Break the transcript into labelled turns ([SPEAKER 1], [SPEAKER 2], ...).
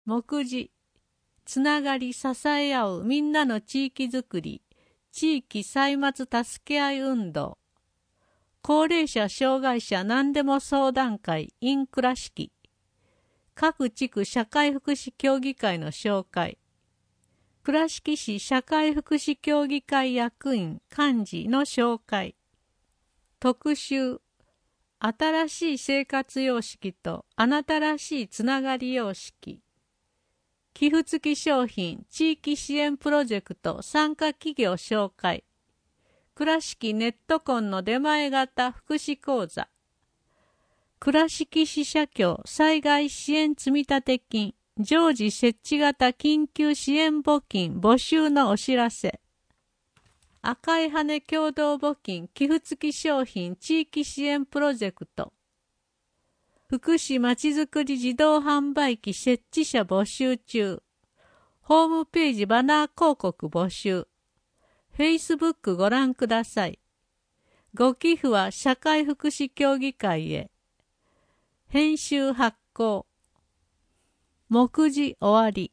[SPEAKER 1] 目次、つながり支え合うみんなの地域づくり、地域歳末助け合い運動、高齢者障害者何でも相談会 in 倉敷、各地区社会福祉協議会の紹介、倉敷市社会福祉協議会役員幹事の紹介、特集、新しい生活様式とあなたらしいつながり様式、寄付付き商品地域支援プロジェクト参加企業紹介、倉敷ネットコンの出前型福祉講座、倉敷市社協災害支援積立金常時設置型緊急支援募金募集のお知らせ、赤い羽共同募金寄付付き商品地域支援プロジェクト、福祉まちづくり自動販売機設置者募集中、ホームページバナー広告募集、Facebook ご覧ください。ご寄付は社会福祉協議会へ。編集発行。目次終わり。